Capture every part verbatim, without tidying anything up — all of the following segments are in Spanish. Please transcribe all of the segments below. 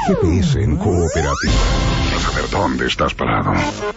G P S en Cooperativa. A saber dónde estás parado.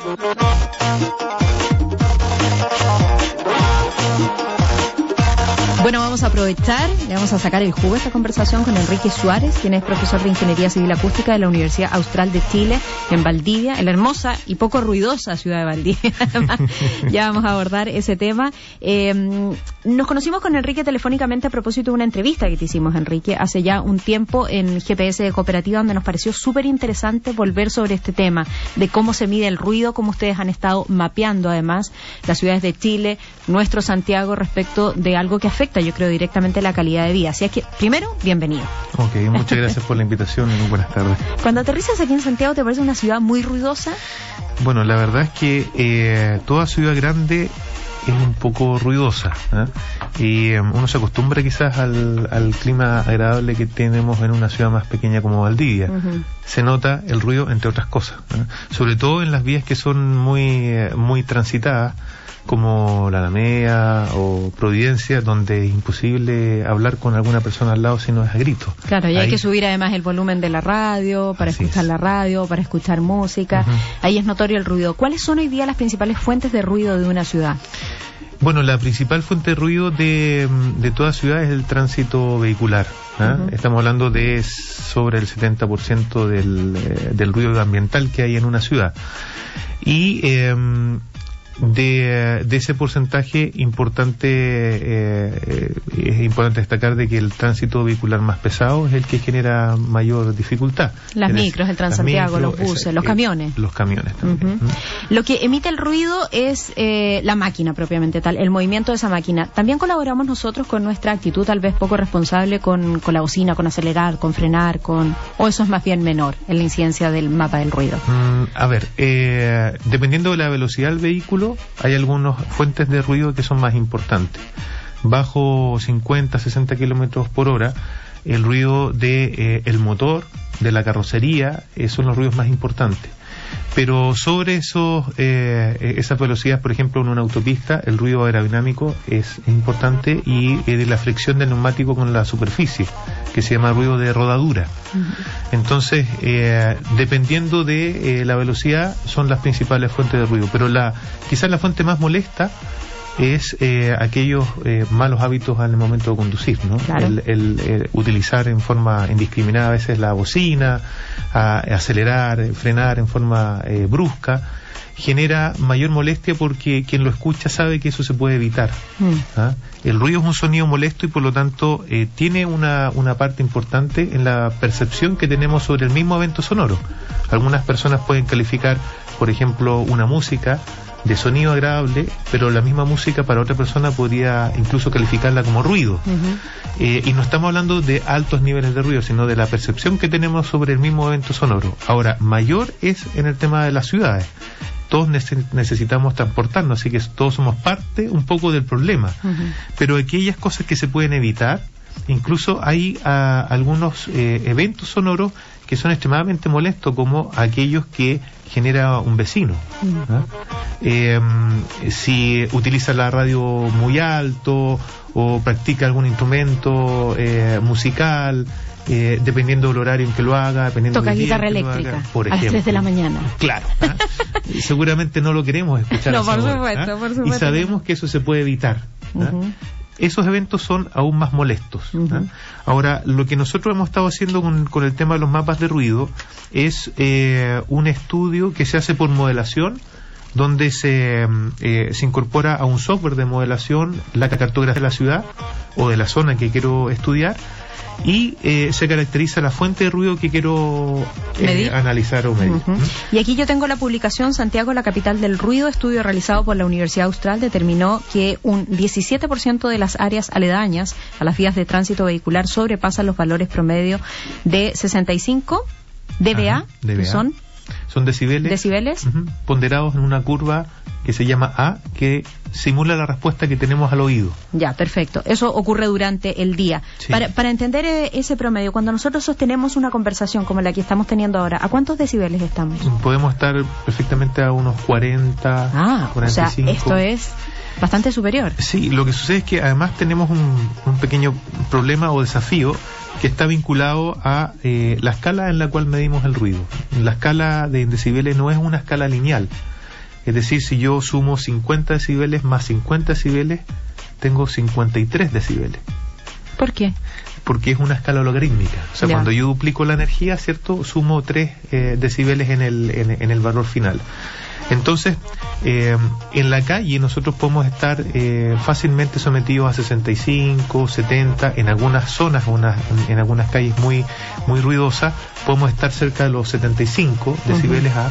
Bueno, vamos a aprovechar, le vamos a sacar el jugo a esta conversación con Enrique Suárez, quien es profesor de Ingeniería Civil Acústica de la Universidad Austral de Chile, en Valdivia, en la hermosa y poco ruidosa ciudad de Valdivia. Además, ya vamos a abordar ese tema. Eh, nos conocimos con Enrique telefónicamente a propósito de una entrevista que te hicimos, Enrique, hace ya un tiempo en G P S de Cooperativa, donde nos pareció súper interesante volver sobre este tema, de cómo se mide el ruido, cómo ustedes han estado mapeando además las ciudades de Chile, nuestro Santiago, respecto de algo que afecta, yo creo, directamente la calidad de vida. Así es que, primero, bienvenido. Ok, muchas gracias por la invitación y muy buenas tardes. Cuando aterrizas aquí en Santiago, ¿te parece una ciudad muy ruidosa? Bueno, la verdad es que eh, toda ciudad grande es un poco ruidosa, ¿eh? Y um, uno se acostumbra quizás al, al clima agradable que tenemos en una ciudad más pequeña como Valdivia. Uh-huh. Se nota el ruido, entre otras cosas, ¿eh? Sobre todo en las vías que son muy, muy transitadas, como la Alameda o Providencia, donde es imposible hablar con alguna persona al lado si no es a gritos. Claro, y ahí hay que subir además el volumen de la radio, para Así escuchar es. la radio, para escuchar música. Uh-huh. Ahí es notorio el ruido. ¿Cuáles son hoy día las principales fuentes de ruido de una ciudad? Bueno, la principal fuente de ruido de, de toda ciudad es el tránsito vehicular, ¿eh? Uh-huh. Estamos hablando de sobre el setenta por ciento del, eh, del ruido ambiental que hay en una ciudad. Y eh, De, de ese porcentaje importante eh, eh, es importante destacar de que el tránsito vehicular más pesado es el que genera mayor dificultad. Las Eres, micros, el Transantiago, micro, los buses, es, los camiones. Eh, los camiones también. Uh-huh. Uh-huh. Lo que emite el ruido es eh, la máquina propiamente tal, el movimiento de esa máquina. También colaboramos nosotros con nuestra actitud tal vez poco responsable con, con la bocina, con acelerar, con frenar, con o eso es más bien menor en la incidencia del mapa del ruido. Mm, a ver, eh, dependiendo de la velocidad del vehículo, hay algunas fuentes de ruido que son más importantes. Bajo cincuenta, sesenta kilómetros por hora, el ruido de eh, el motor, de la carrocería, eh, son los ruidos más importantes. Pero sobre esos, eh, esas velocidades, por ejemplo, en una autopista, el ruido aerodinámico es importante y eh, de la fricción del neumático con la superficie, que se llama ruido de rodadura. Uh-huh. Entonces, eh, dependiendo de eh, la velocidad, son las principales fuentes de ruido. Pero la quizás la fuente más molesta es eh, aquellos eh, malos hábitos al momento de conducir, ¿no? Claro. El, el, el utilizar en forma indiscriminada a veces la bocina, a, a acelerar, frenar en forma eh, brusca, genera mayor molestia porque quien lo escucha sabe que eso se puede evitar. Mm. ¿Ah? El ruido es un sonido molesto y por lo tanto eh, tiene una, una parte importante en la percepción que tenemos sobre el mismo evento sonoro. Algunas personas pueden calificar, por ejemplo, una música de sonido agradable, pero la misma música para otra persona podría incluso calificarla como ruido. Uh-huh. Eh, y no estamos hablando de altos niveles de ruido, sino de la percepción que tenemos sobre el mismo evento sonoro. Ahora, mayor es en el tema de las ciudades. Todos nece- necesitamos transportarnos, así que todos somos parte un poco del problema. Uh-huh. Pero aquellas cosas que se pueden evitar, incluso hay a, algunos eh, eventos sonoros que son extremadamente molestos, como aquellos que genera un vecino. ¿Ah? Eh, si utiliza la radio muy alto o practica algún instrumento eh, musical, eh, dependiendo del horario en que lo haga, dependiendo toca del día guitarra en que lo eléctrica haga, por a las ejemplo. tres de la mañana. Claro. ¿Ah? Seguramente no lo queremos escuchar. No, a esa por hora, supuesto, ¿ah? por supuesto. Y sabemos que eso se puede evitar. ¿Ah? Uh-huh. Esos eventos son aún más molestos. Uh-huh. ¿eh? Ahora, lo que nosotros hemos estado haciendo con, con el tema de los mapas de ruido es eh, un estudio que se hace por modelación, donde se, eh, se incorpora a un software de modelación la cartografía de la ciudad o de la zona que quiero estudiar, y eh, se caracteriza la fuente de ruido que quiero eh, analizar o medir. Uh-huh. ¿Mm? Y aquí yo tengo la publicación Santiago, la capital del ruido, estudio realizado por la Universidad Austral, determinó que un diecisiete por ciento de las áreas aledañas a las vías de tránsito vehicular sobrepasan los valores promedio de sesenta y cinco dB, Ajá, dB. que son Son decibeles, decibeles uh-huh, ponderados en una curva que se llama A, que simula la respuesta que tenemos al oído. Ya, perfecto. Eso ocurre durante el día. Sí. Para, para entender eh, ese promedio, cuando nosotros sostenemos una conversación como la que estamos teniendo ahora, ¿a cuántos decibeles estamos? Podemos estar perfectamente a unos cuarenta, Ah, cuarenta y cinco. o sea, esto es bastante superior. Sí, lo que sucede es que además tenemos un, un pequeño problema o desafío que está vinculado a eh, la escala en la cual medimos el ruido. La escala de decibeles no es una escala lineal. Es decir, si yo sumo cincuenta decibeles más cincuenta decibeles, tengo cincuenta y tres decibeles. ¿Por qué? Porque es una escala logarítmica. O sea, Ya. cuando yo duplico la energía, ¿cierto? Sumo tres eh, decibeles en el, en, en el valor final. Entonces, eh, en la calle nosotros podemos estar eh, fácilmente sometidos a sesenta y cinco, setenta, en algunas zonas, unas, en, en algunas calles muy, muy ruidosas, podemos estar cerca de los setenta y cinco decibeles Uh-huh. A.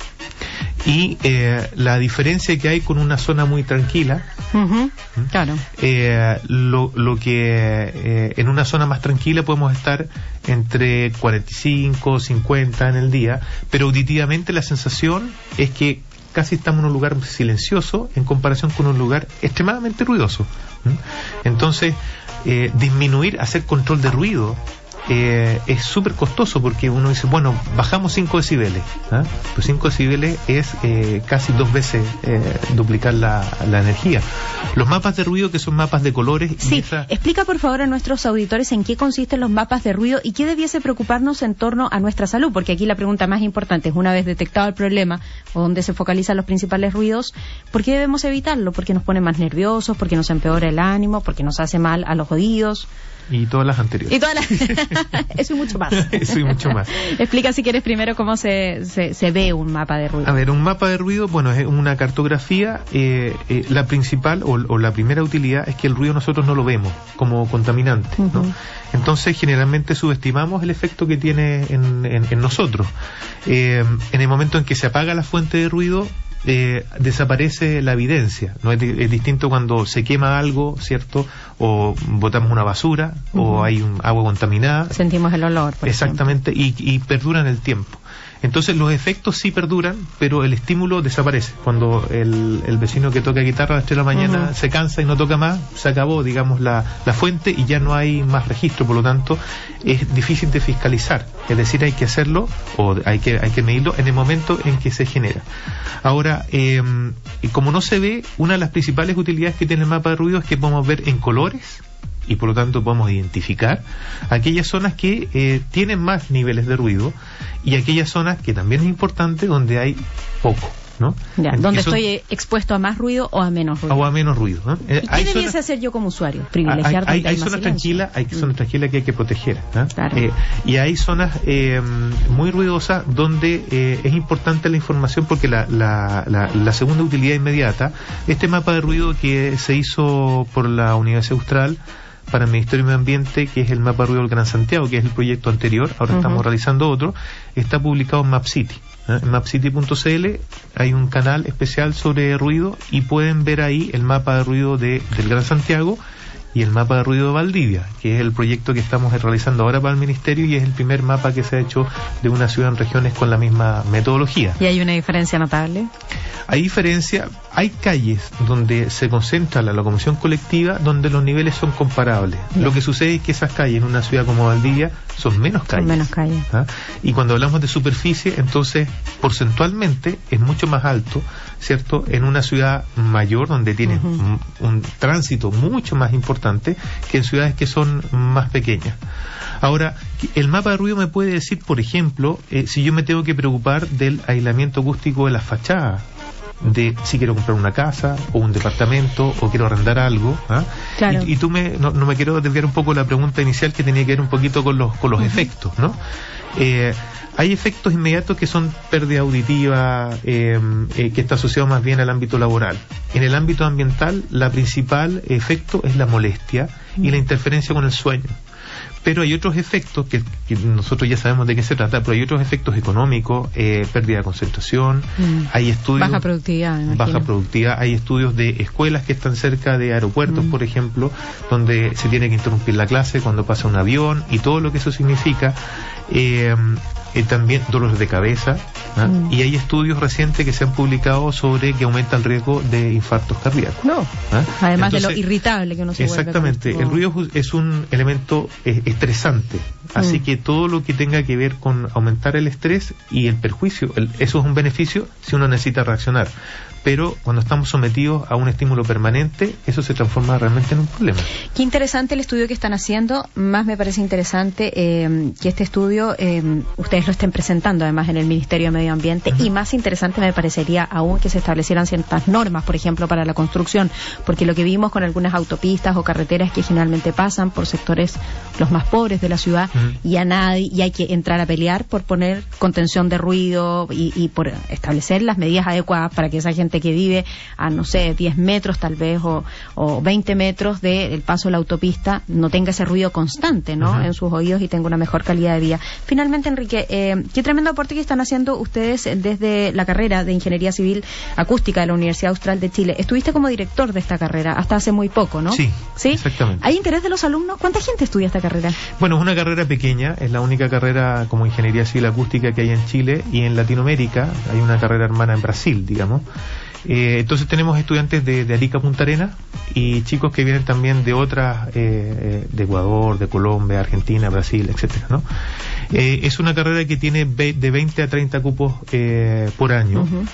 Y eh, la diferencia que hay con una zona muy tranquila, Uh-huh. Claro. eh, lo, lo que eh, en una zona más tranquila podemos estar entre cuarenta y cinco, cincuenta en el día, pero auditivamente la sensación es que casi estamos en un lugar silencioso en comparación con un lugar extremadamente ruidoso. ¿Mm? Entonces, eh, disminuir, hacer control de ruido Eh, es súper costoso, porque uno dice, bueno, bajamos cinco decibeles, ¿eh? Pues cinco decibeles es eh, casi dos veces eh, duplicar la, la energía. Los mapas de ruido, que son mapas de colores. Sí, y esa... explica por favor a nuestros auditores en qué consisten los mapas de ruido y qué debiese preocuparnos en torno a nuestra salud, porque aquí la pregunta más importante es, una vez detectado el problema o donde se focalizan los principales ruidos, ¿por qué debemos evitarlo? ¿Porque nos pone más nerviosos? ¿Porque nos empeora el ánimo? ¿Porque nos hace mal a los oídos? Y todas las anteriores. Y todas las... Eso y mucho más. Eso y mucho más. Explica, si quieres, primero cómo se, se, se ve un mapa de ruido. A ver, un mapa de ruido, bueno, es una cartografía. Eh, eh, la principal o, o la primera utilidad es que el ruido nosotros no lo vemos como contaminante, ¿no? Uh-huh. Entonces, generalmente subestimamos el efecto que tiene en, en, en nosotros. Eh, en el momento en que se apaga la fuente de ruido, Eh, desaparece la evidencia, ¿no? Es, es distinto cuando se quema algo, ¿cierto? O botamos una basura, uh-huh. o hay un agua contaminada. Sentimos el olor, por Exactamente, y, y perduran el tiempo. Entonces los efectos sí perduran, pero el estímulo desaparece. Cuando el, el vecino que toca guitarra a las tres de la mañana uh-huh. se cansa y no toca más, se acabó, digamos, la, la fuente y ya no hay más registro. Por lo tanto, es difícil de fiscalizar. Es decir, hay que hacerlo o hay que, hay que medirlo en el momento en que se genera. Ahora, eh, como no se ve, una de las principales utilidades que tiene el mapa de ruido es que podemos ver en colores, y por lo tanto podemos identificar aquellas zonas que eh, tienen más niveles de ruido y aquellas zonas, que también es importante, donde hay poco, ¿no? Ya, en, donde son, estoy expuesto a más ruido o a menos ruido. O a menos ruido, ¿no? ¿Y qué hay debiese zonas, hacer yo como usuario? Privilegiar hay, hay, donde hay más zonas silencio. tranquilas, hay Mm. zonas tranquilas que hay que proteger, ¿no? Claro. Eh, y hay zonas eh, muy ruidosas donde eh, es importante la información, porque la, la, la, la segunda utilidad inmediata, este mapa de ruido que se hizo por la Universidad Austral para el Ministerio de Medio Ambiente, que es el mapa de ruido del Gran Santiago, que es el proyecto anterior, ahora uh-huh. estamos realizando otro, está publicado en MapCity. ¿eh? En mapcity punto c l hay un canal especial sobre ruido y pueden ver ahí el mapa de ruido de, del Gran Santiago y el mapa de ruido de Valdivia, que es el proyecto que estamos realizando ahora para el Ministerio, y es el primer mapa que se ha hecho de una ciudad en regiones con la misma metodología. ¿Y hay una diferencia notable? Hay diferencia, hay calles donde se concentra la locomoción colectiva donde los niveles son comparables. Bien. Lo que sucede es que esas calles en una ciudad como Valdivia son menos calles. Son menos calles. ¿Ah? Y cuando hablamos de superficie, entonces porcentualmente es mucho más alto, ¿cierto? En una ciudad mayor donde tiene uh-huh. un, un tránsito mucho más importante que en ciudades que son más pequeñas. Ahora, el mapa de ruido me puede decir, por ejemplo, eh, si yo me tengo que preocupar del aislamiento acústico de las fachadas, de si quiero comprar una casa o un departamento o quiero arrendar algo, ¿ah? Claro. y, y tú me no, no me quiero desviar un poco la pregunta inicial, que tenía que ver un poquito con los con los uh-huh. efectos, ¿no? Eh, hay efectos inmediatos que son pérdida auditiva, eh, eh, que está asociado más bien al ámbito laboral. En el ámbito ambiental, la principal efecto es la molestia uh-huh. y la interferencia con el sueño. Pero hay otros efectos que, que nosotros ya sabemos de qué se trata, pero hay otros efectos económicos, eh, pérdida de concentración, mm. hay estudios... Baja productividad, me Baja imagino. productividad, hay estudios de escuelas que están cerca de aeropuertos, mm. por ejemplo, donde se tiene que interrumpir la clase cuando pasa un avión y todo lo que eso significa. Eh, eh, también dolores de cabeza, ¿ah? Mm. Y hay estudios recientes que se han publicado sobre que aumenta el riesgo de infartos cardíacos. No. ¿Ah? Además Entonces, de lo irritable que uno se vuelve. Exactamente. con- El ruido es un elemento eh, estresante. Así Mm. que todo lo que tenga que ver con aumentar el estrés y el perjuicio, el- eso es un beneficio si uno necesita reaccionar. Pero cuando estamos sometidos a un estímulo permanente, eso se transforma realmente en un problema. Qué interesante el estudio que están haciendo. Más me parece interesante eh, que este estudio eh, ustedes lo estén presentando además en el Ministerio de Medio Ambiente. Uh-huh. Y más interesante me parecería aún que se establecieran ciertas normas, por ejemplo, para la construcción, porque lo que vimos con algunas autopistas o carreteras que generalmente pasan por sectores los más pobres de la ciudad, Uh-huh. y a nadie, y hay que entrar a pelear por poner contención de ruido y, y por establecer las medidas adecuadas para que esa gente que vive a, no sé, diez metros tal vez o, o veinte metros del paso de la autopista no tenga ese ruido constante, ¿no? Ajá. En sus oídos y tenga una mejor calidad de vida. Finalmente, Enrique, eh, qué tremendo aporte que están haciendo ustedes desde la carrera de Ingeniería Civil Acústica de la Universidad Austral de Chile. Estuviste como director de esta carrera hasta hace muy poco, ¿no? Sí, ¿Sí? exactamente. ¿Hay interés de los alumnos? ¿Cuánta gente estudia esta carrera? Bueno, es una carrera pequeña, es la única carrera como Ingeniería Civil Acústica que hay en Chile y en Latinoamérica. Hay una carrera hermana en Brasil, digamos. Eh, entonces tenemos estudiantes de, de Arica, Punta Arenas y chicos que vienen también de otras, eh, eh, de Ecuador, de Colombia, Argentina, Brasil, etcétera, ¿no? Eh, es una carrera que tiene ve- de veinte a treinta cupos eh, por año. Ujú.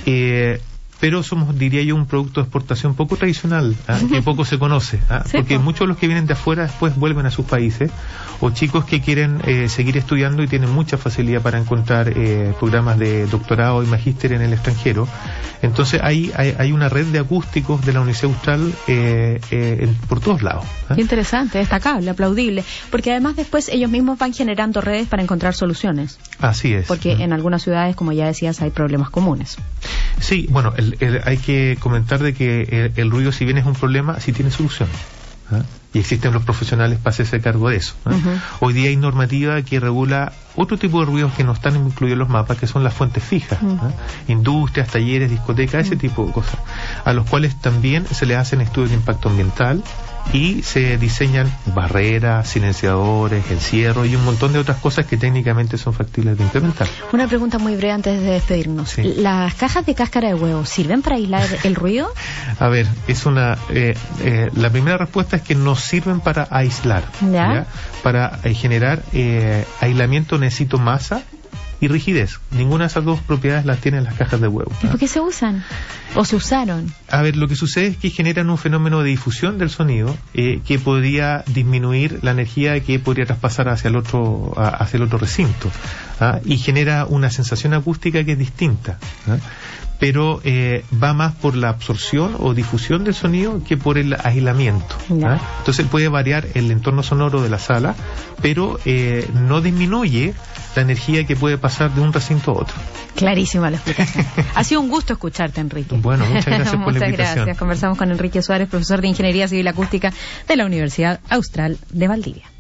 eh, pero somos, diría yo, un producto de exportación poco tradicional, ¿ah? Que poco se conoce, ¿ah? Sí, Porque po. muchos de los que vienen de afuera después vuelven a sus países, o chicos que quieren eh, seguir estudiando y tienen mucha facilidad para encontrar eh, programas de doctorado y magíster en el extranjero. Entonces hay, hay, hay una red de acústicos de la Universidad Austral eh, eh, en- por todos lados, ¿ah? Qué interesante, destacable, aplaudible, porque además después ellos mismos van generando redes para encontrar soluciones, Así es. porque ¿ah? en algunas ciudades, como ya decías, hay problemas comunes. Sí, bueno, el- el- hay que comentar de que el, el ruido, si bien es un problema, sí tiene solución. ¿Ah? Y existen los profesionales para hacerse cargo de eso. ¿Ah? Ujú. Hoy día hay normativa que regula otro tipo de ruidos que no están incluidos en los mapas, que son las fuentes fijas. Mm. ¿Ah? Industrias, talleres, discotecas, ese tipo de cosas, a los cuales también se les hacen estudios de impacto ambiental y se diseñan barreras, silenciadores, encierros y un montón de otras cosas que técnicamente son factibles de implementar. Una pregunta muy breve antes de despedirnos. Sí. ¿Las cajas de cáscara de huevo sirven para aislar el ruido? A ver, es una. Eh, eh, la primera respuesta es que nos sirven para aislar. ¿Ya? Para eh, generar eh, aislamiento necesito masa y rigidez. Ninguna de esas dos propiedades las tienen las cajas de huevo. ¿Y ¿ah? por qué se usan? ¿O se usaron? A ver, lo que sucede es que generan un fenómeno de difusión del sonido eh, que podría disminuir la energía que podría traspasar hacia el otro, a- hacia el otro recinto, ¿ah? Y genera una sensación acústica que es distinta, ¿ah? Pero eh, va más por la absorción o difusión del sonido que por el aislamiento, Ya. ¿ah? Entonces puede variar el entorno sonoro de la sala, pero eh, no disminuye la energía que puede pasar de un recinto a otro. Clarísima la explicación. Ha sido un gusto escucharte, Enrique. Bueno, muchas gracias por la Muchas invitación. gracias. Conversamos con Enrique Suárez, profesor de Ingeniería Civil Acústica de la Universidad Austral de Valdivia.